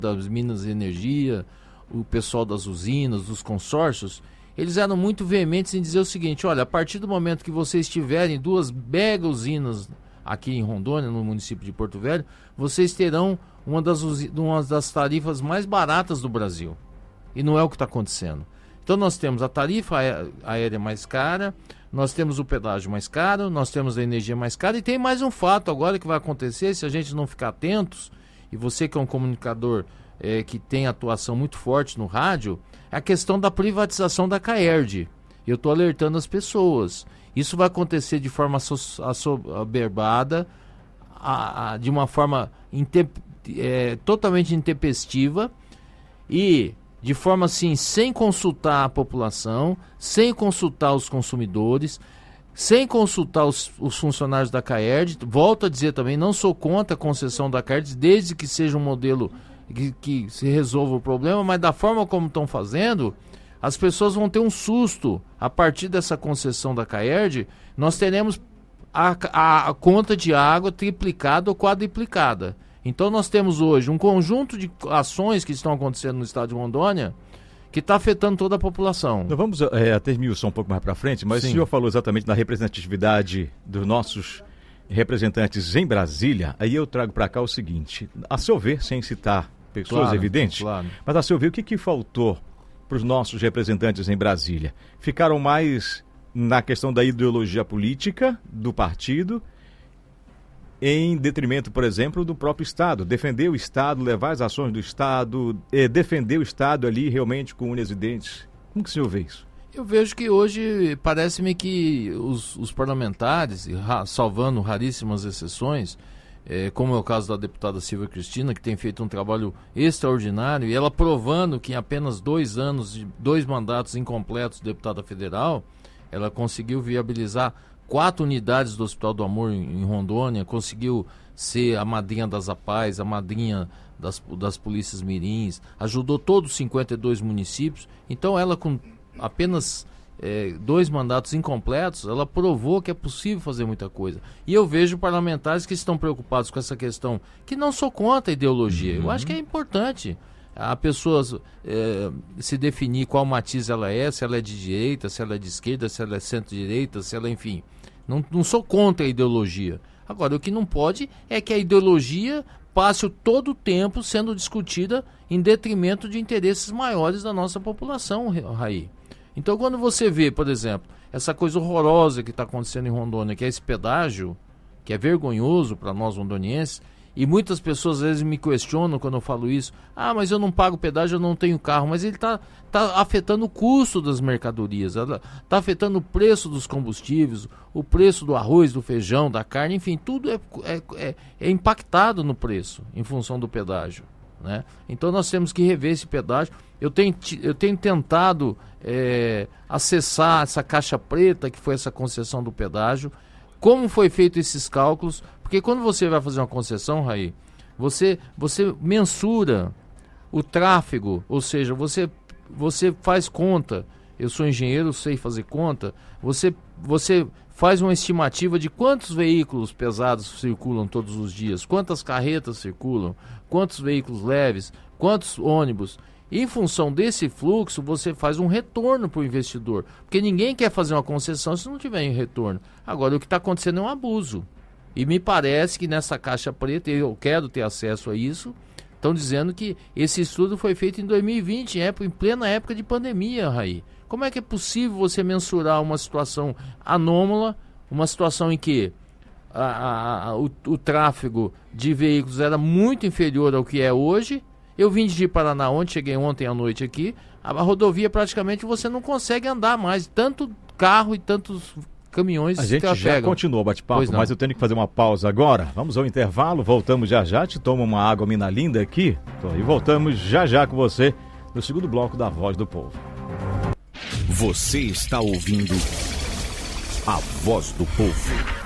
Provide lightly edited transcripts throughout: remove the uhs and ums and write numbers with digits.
das minas de energia, o pessoal das usinas, dos consórcios, eles eram muito veementes em dizer o seguinte: olha, a partir do momento que vocês tiverem 2 mega usinas aqui em Rondônia, no município de Porto Velho, vocês terão uma das tarifas mais baratas do Brasil. E não é o que está acontecendo. Então nós temos a tarifa aérea mais cara, nós temos o pedágio mais caro, nós temos a energia mais cara, e tem mais um fato agora que vai acontecer, se a gente não ficar atentos, e você que é um comunicador que tem atuação muito forte no rádio, é a questão da privatização da Caerd. Eu estou alertando as pessoas. Isso vai acontecer de forma assoberbada, de uma forma totalmente intempestiva e de forma assim, sem consultar a população, sem consultar os consumidores, sem consultar os funcionários da Caerd. Volto a dizer também, não sou contra a concessão da Caerd, desde que seja um modelo que se resolva o problema, mas da forma como estão fazendo, as pessoas vão ter um susto. A partir dessa concessão da Caerd, nós teremos a conta de água triplicada ou quadriplicada. Então nós temos hoje um conjunto de ações que estão acontecendo no estado de Rondônia que está afetando toda a população. Nós vamos até esmiuçar um pouco mais para frente, mas Sim. O senhor falou exatamente da representatividade dos nossos representantes em Brasília. Aí eu trago para cá o seguinte: a seu ver, sem citar pessoas evidentes, mas a seu ver, o que faltou para os nossos representantes em Brasília? Ficaram mais na questão da ideologia política do partido, em detrimento, por exemplo, do próprio Estado. Defender o Estado, levar as ações do Estado, defender o Estado ali realmente com unhas e dentes. Como que o senhor vê isso? Eu vejo que hoje parece-me que os parlamentares, salvando raríssimas exceções, como é o caso da deputada Silvia Cristina, que tem feito um trabalho extraordinário, e ela provando que em apenas 2 anos, 2 mandatos incompletos de deputada federal, ela conseguiu viabilizar 4 unidades do Hospital do Amor em Rondônia, conseguiu ser a madrinha das APAES, a madrinha das polícias mirins, ajudou todos os 52 municípios. Então ela, com apenas 2 mandatos incompletos, ela provou que é possível fazer muita coisa. E eu vejo parlamentares que estão preocupados com essa questão, que não sou contra a ideologia. Eu acho que é importante a pessoa se definir qual matiz ela é, se ela é de direita, se ela é de esquerda, se ela é centro-direita, se ela, enfim. Não sou contra a ideologia. Agora, o que não pode é que a ideologia passe todo o tempo sendo discutida em detrimento de interesses maiores da nossa população, Raí. Então, quando você vê, por exemplo, essa coisa horrorosa que está acontecendo em Rondônia, que é esse pedágio, que é vergonhoso para nós rondonienses, e muitas pessoas às vezes me questionam quando eu falo isso: ah, mas eu não pago pedágio, eu não tenho carro. Mas ele está afetando o custo das mercadorias, está afetando o preço dos combustíveis, o preço do arroz, do feijão, da carne, enfim, tudo é impactado no preço em função do pedágio, né? Então nós temos que rever esse pedágio. Eu tenho tentado acessar essa caixa preta que foi essa concessão do pedágio, como foi feito esses cálculos, porque quando você vai fazer uma concessão, Raí, você mensura o tráfego, ou seja, você faz conta. Eu sou engenheiro, sei fazer conta. Você faz uma estimativa de quantos veículos pesados circulam todos os dias, quantas carretas circulam, quantos veículos leves, quantos ônibus. Em função desse fluxo, você faz um retorno para o investidor, porque ninguém quer fazer uma concessão se não tiver retorno. Agora, o que está acontecendo é um abuso. E me parece que nessa caixa preta, eu quero ter acesso a isso, estão dizendo que esse estudo foi feito em 2020, em plena época de pandemia, Raí. Como é que é possível você mensurar uma situação anômala, uma situação em que o tráfego de veículos era muito inferior ao que é hoje? Eu vim de Paraná ontem, cheguei ontem à noite aqui, a rodovia praticamente você não consegue andar mais, tanto carro e tantos caminhões que trafegam. A gente já continua o bate-papo, mas eu tenho que fazer uma pausa agora. Vamos ao intervalo, voltamos já, te toma uma água mina linda aqui, e voltamos já com você no segundo bloco da Voz do Povo. Você está ouvindo a Voz do Povo.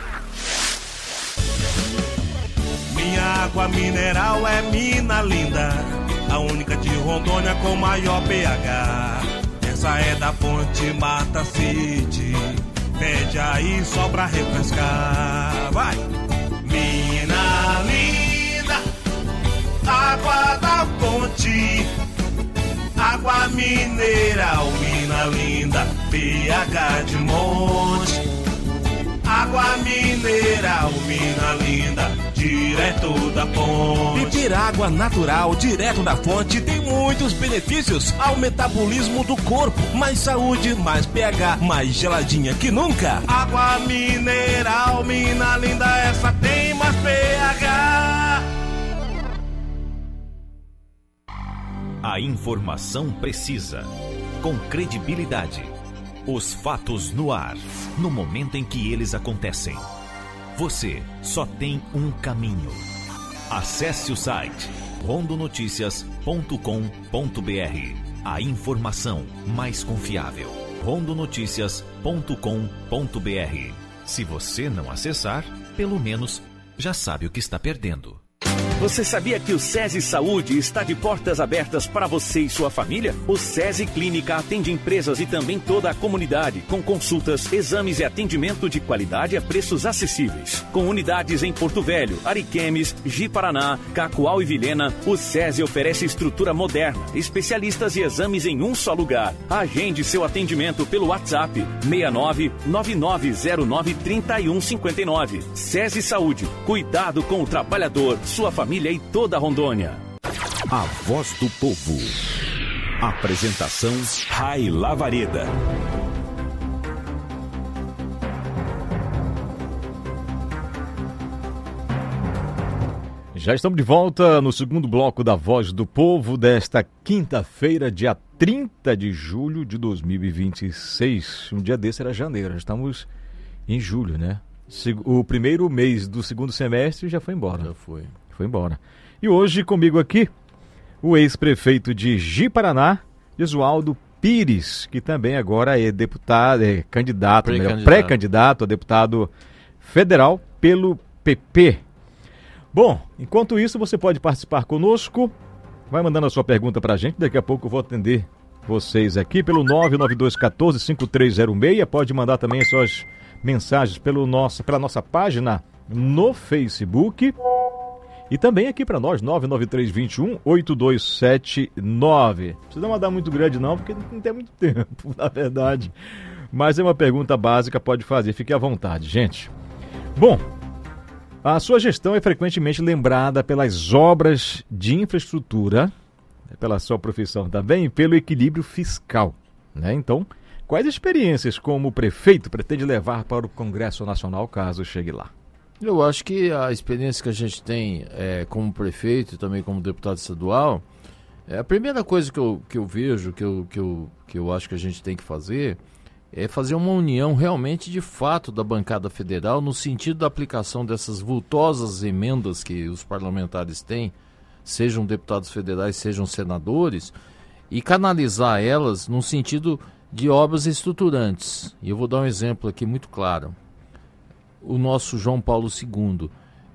Minha água mineral é mina linda, a única de Rondônia com maior pH. Essa é da fonte Mata City, pede aí só pra refrescar. Vai! Mina linda, água da fonte, água mineral, mina linda, pH de monte. Água mineral, mina linda, direto da fonte. Beber água natural, direto da fonte, tem muitos benefícios ao metabolismo do corpo. Mais saúde, mais pH, mais geladinha que nunca. Água mineral, mina linda, essa tem mais pH. A informação precisa, com credibilidade. Os fatos no ar, no momento em que eles acontecem. Você só tem um caminho. Acesse o site rondonoticias.com.br. A informação mais confiável. rondonoticias.com.br. Se você não acessar, pelo menos já sabe o que está perdendo. Você sabia que o SESI Saúde está de portas abertas para você e sua família? O SESI Clínica atende empresas e também toda a comunidade, com consultas, exames e atendimento de qualidade a preços acessíveis. Com unidades em Porto Velho, Ariquemes, Ji-Paraná, Cacoal e Vilhena, o SESI oferece estrutura moderna, especialistas e exames em um só lugar. Agende seu atendimento pelo WhatsApp 6999093159. SESI Saúde, cuidado com o trabalhador, sua família e toda a Rondônia. A Voz do Povo. Apresentação Rai Lavareda. Já estamos de volta no segundo bloco da Voz do Povo desta quinta-feira, dia 30 de julho de 2026. Um dia desse era janeiro, já estamos em julho, né? O primeiro mês do segundo semestre já foi embora. Foi embora. E hoje comigo aqui, o ex-prefeito de Ji-Paraná, Jesualdo Pires, que também agora é deputado, pré-candidato a deputado federal pelo PP. Bom, enquanto isso, você pode participar conosco, vai mandando a sua pergunta pra gente, daqui a pouco eu vou atender vocês aqui pelo 992145306, pode mandar também as suas mensagens pela nossa página no Facebook e também aqui para nós, 99321-8279. Não precisa mandar muito grande não, porque não tem muito tempo, na verdade. Mas é uma pergunta básica, pode fazer, fique à vontade, gente. Bom, a sua gestão é frequentemente lembrada pelas obras de infraestrutura, pela sua profissão também, pelo equilíbrio fiscal, né? Então, quais experiências como prefeito pretende levar para o Congresso Nacional, caso chegue lá? Eu acho que a experiência que a gente tem como prefeito e também como deputado estadual, a primeira coisa que eu vejo, que eu acho que a gente tem que fazer, é fazer uma união realmente de fato da bancada federal no sentido da aplicação dessas vultosas emendas que os parlamentares têm, sejam deputados federais, sejam senadores, e canalizar elas no sentido de obras estruturantes. E eu vou dar um exemplo aqui muito claro. O nosso João Paulo II.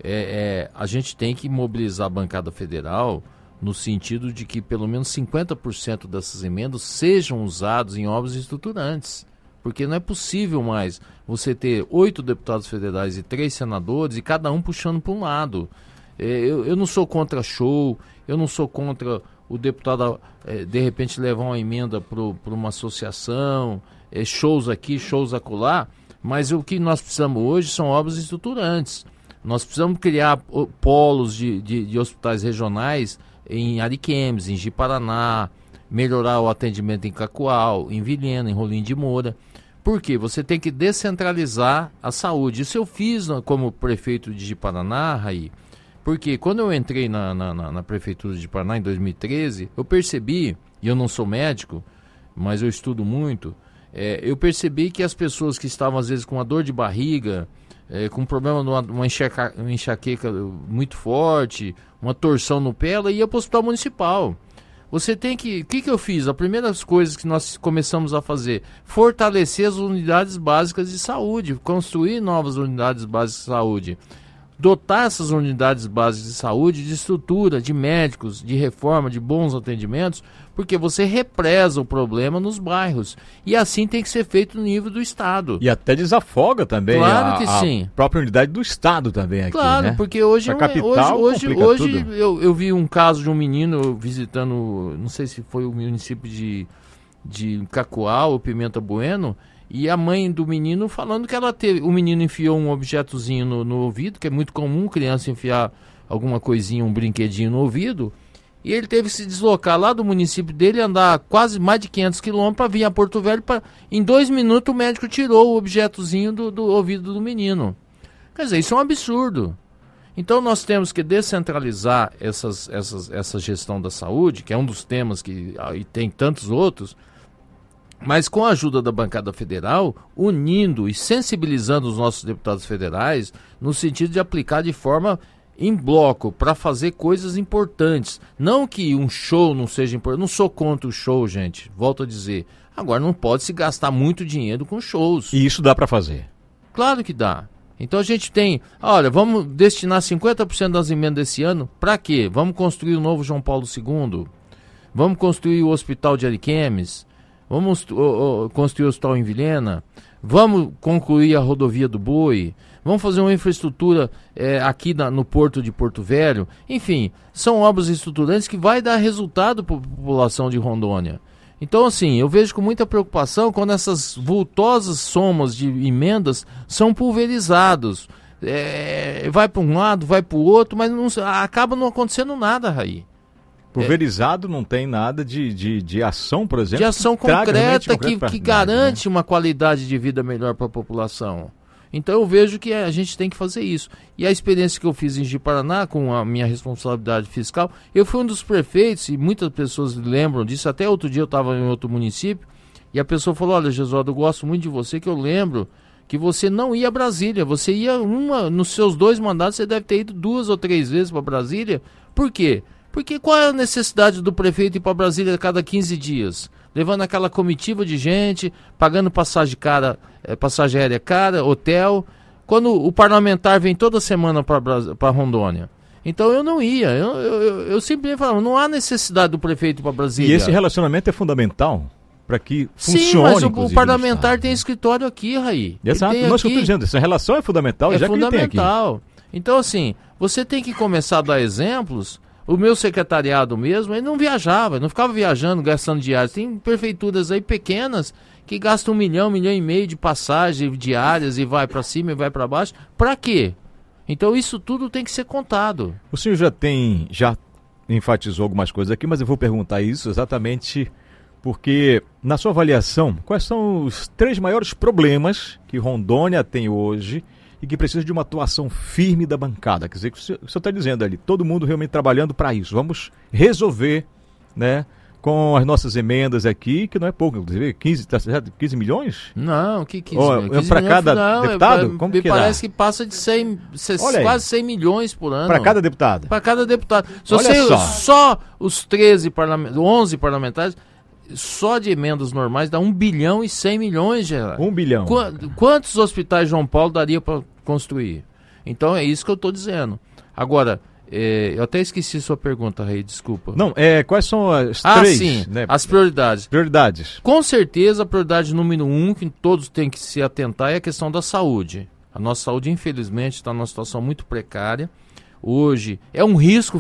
A gente tem que mobilizar a bancada federal no sentido de que pelo menos 50% dessas emendas sejam usados em obras estruturantes. Porque não é possível mais você ter 8 deputados federais e 3 senadores e cada um puxando para um lado. Eu não sou contra show, eu não sou contra o deputado de repente levar uma emenda para uma associação, shows aqui, shows acolá, mas o que nós precisamos hoje são obras estruturantes. Nós precisamos criar polos de hospitais regionais em Ariquemes, em Ji-Paraná, melhorar o atendimento em Cacoal, em Vilhena, em Rolim de Moura. Por quê? Você tem que descentralizar a saúde. Isso eu fiz como prefeito de Ji-Paraná, Raí, porque quando eu entrei na prefeitura de Paraná em 2013, eu percebi, e eu não sou médico, mas eu estudo muito, eu percebi que as pessoas que estavam às vezes com uma dor de barriga, com um problema de uma enxaqueca muito forte, uma torção no pé, ela ia para o hospital municipal. Você tem que... O que eu fiz? A primeira coisa que nós começamos a fazer, fortalecer as unidades básicas de saúde, construir novas unidades básicas de saúde. dotar essas unidades básicas de saúde de estrutura, de médicos, de reforma, de bons atendimentos, porque você represa o problema nos bairros. E assim tem que ser feito no nível do Estado. E até desafoga também claro que sim. A própria unidade do Estado também aqui, claro, né? porque hoje, hoje eu vi um caso de um menino visitando, não sei se foi o município de Cacoal ou Pimenta Bueno, e a mãe do menino falando que o menino enfiou um objetozinho no ouvido, que é muito comum criança enfiar alguma coisinha, um brinquedinho no ouvido, e ele teve que se deslocar lá do município dele, andar quase mais de 500 quilômetros para vir a Porto Velho. Em 2 minutos o médico tirou o objetozinho do ouvido do menino. Quer dizer, isso é um absurdo. Então nós temos que descentralizar essa gestão da saúde, que é um dos temas e tem tantos outros, mas com a ajuda da bancada federal, unindo e sensibilizando os nossos deputados federais no sentido de aplicar de forma em bloco para fazer coisas importantes. Não que um show não seja importante. Não sou contra o show, gente. Volto a dizer. Agora não pode se gastar muito dinheiro com shows. E isso dá para fazer? Claro que dá. Então a gente tem, olha, vamos destinar 50% das emendas desse ano. Para quê? Vamos construir o novo João Paulo II. Vamos construir o Hospital de Ariquemes. Vamos construir o Hospital em Vilhena, vamos concluir a rodovia do Boi, vamos fazer uma infraestrutura aqui no Porto de Porto Velho. Enfim, são obras estruturantes que vai dar resultado para a população de Rondônia. Então, assim, eu vejo com muita preocupação quando essas vultosas somas de emendas são pulverizados. Vai para um lado, vai para o outro, mas acaba não acontecendo nada, Raí. Pulverizado não tem nada de ação, por exemplo. De ação concreta que garante uma qualidade de vida melhor para a população. Então eu vejo que a gente tem que fazer isso. E a experiência que eu fiz em Ji-Paraná, com a minha responsabilidade fiscal, eu fui um dos prefeitos, e muitas pessoas lembram disso, até outro dia eu estava em outro município, e a pessoa falou, olha, Gesualdo, eu gosto muito de você, que eu lembro que você não ia a Brasília, você ia nos seus 2 mandatos, você deve ter ido 2 ou 3 vezes para Brasília. Por quê? Porque qual é a necessidade do prefeito ir para Brasília a cada 15 dias? Levando aquela comitiva de gente, pagando passagem aérea cara, hotel, quando o parlamentar vem toda semana para Rondônia. Então eu não ia, eu simplesmente falava, não há necessidade do prefeito ir para Brasília. E esse relacionamento é fundamental para que funcione. Sim, mas o parlamentar tem escritório aqui, Raí. Exato, nós estou dizendo, essa relação é fundamental, já fundamental. Que ele tem aqui. Então assim, você tem que começar a dar exemplos. O meu secretariado mesmo, ele não viajava, não ficava viajando, gastando diárias. Tem prefeituras aí pequenas que gastam 1 milhão, 1,5 milhão de passagens diárias e vai para cima e vai para baixo. Para quê? Então isso tudo tem que ser contado. O senhor já enfatizou algumas coisas aqui, mas eu vou perguntar isso exatamente porque, na sua avaliação, quais são os 3 maiores problemas que Rondônia tem hoje e que precisa de uma atuação firme da bancada? Quer dizer, que o senhor está dizendo ali, todo mundo realmente trabalhando para isso. Vamos resolver, né, com as nossas emendas aqui, que não é pouco, inclusive 15 milhões? Não, que 15 milhões? Para cada deputado? Como que parece que passa de 100, quase 100 milhões por ano. Para cada deputado? Para cada deputado. Só os 11 parlamentares, só de emendas normais dá 1 bilhão e 100 milhões, Gerardo. 1 bilhão. Quantos hospitais João Paulo daria para construir? Então é isso que eu estou dizendo. Agora, eu até esqueci sua pergunta, Rei, desculpa. Não, quais são as 3? Sim, né? As prioridades. Prioridades. Com certeza a prioridade número 1, que todos têm que se atentar, é a questão da saúde. A nossa saúde, infelizmente, está numa situação muito precária. Hoje é um risco